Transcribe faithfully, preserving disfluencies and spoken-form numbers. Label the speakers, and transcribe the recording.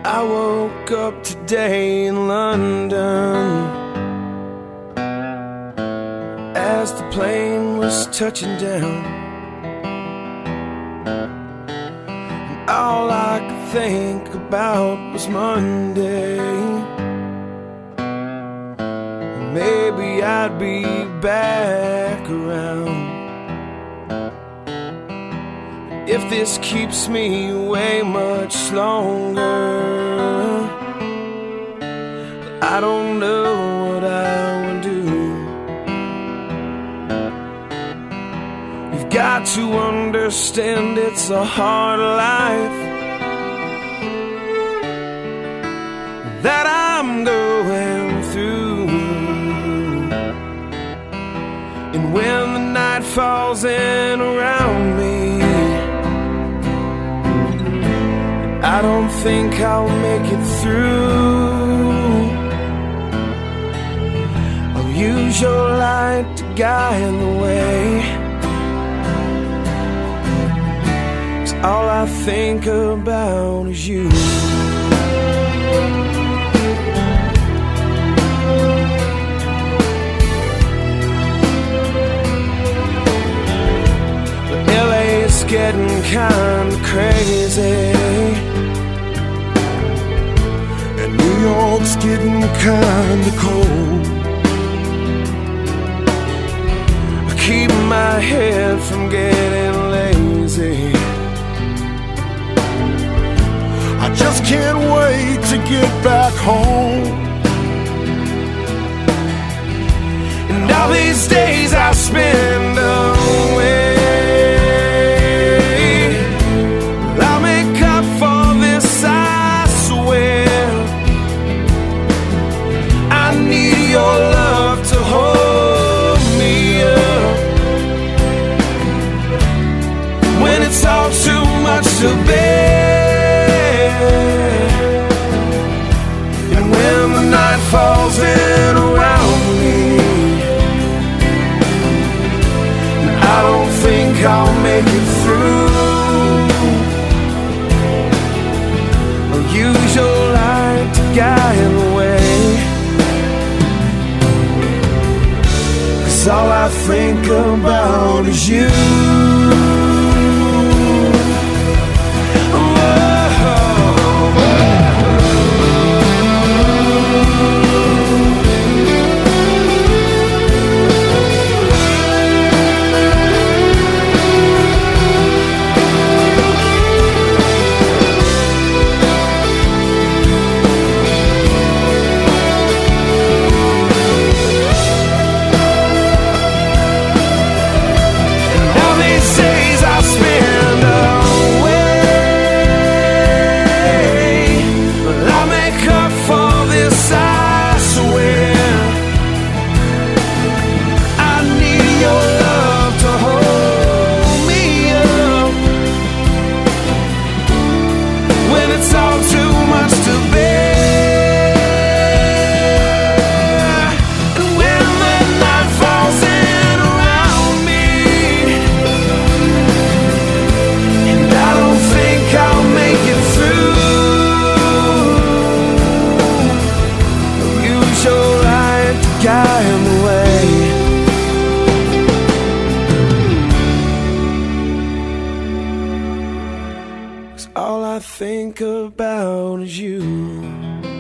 Speaker 1: I woke up today in London as the plane was touching down, and all I could think about was Monday. Maybe I'd be back around. If this keeps me away much longer, I don't know what I will do. You've got to understand it's a hard life that I'm going through. And when the night falls in around me, I don't think I'll make it through. I'll use your light to guide the way, 'cause all I think about is you. But L A's getting kinda crazy, New York's getting kinda cold. I keep my head from getting lazy. I just can't wait to get back home. And all these days I spend away, I'll make up for this, I swear. I need your love to hold me up when it's all too much to bear. And when the night falls in around me, I don't think I'll make it through. I'll use your light to guide the way, all I think about is you. All I think about is you.